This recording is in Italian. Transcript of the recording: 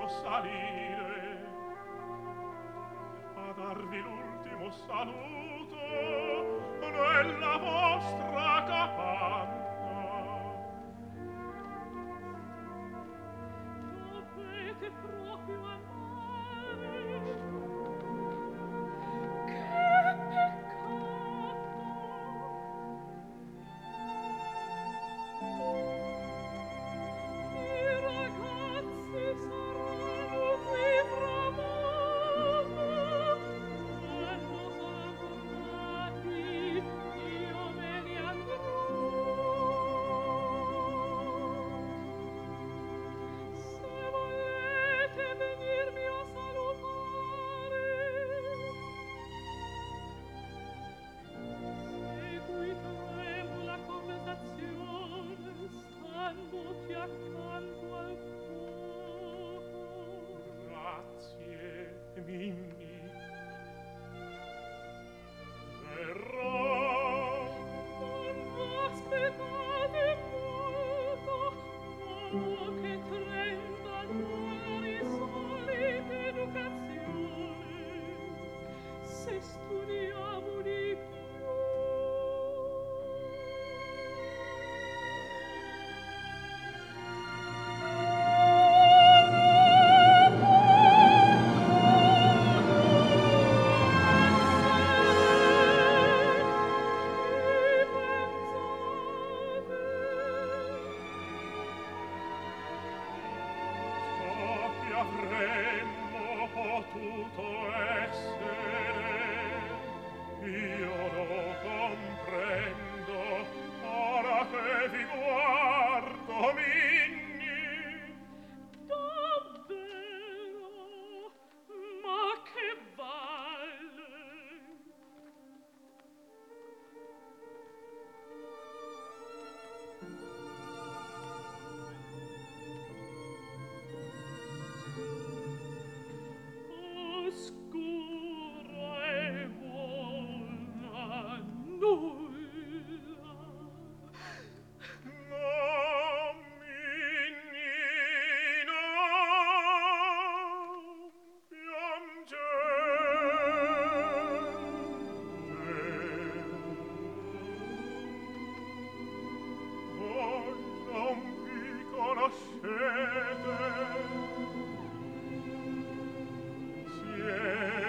posso salire a darvi l'ultimo saluto nella vostra capanna. Dovete proprio amare. Che peccato! I ragazzi saranno qui fra poco. Quando saranno tornati, io me ne andrò. Se volete venirmi a salutare, seguiteremo la conversazione standoti accanto al fuoco. Grazie, Minni. Verrò. Non aspettate molto, poche 30 dollari soli d'educazione, se studiamo di più. Ciò che avremmo potuto essere, io lo comprendo, ora che vi guardo, Minni. Davvero? Ma che vale? Oscura e buona nulla. No, Minni, no, voi non vi conoscete, siete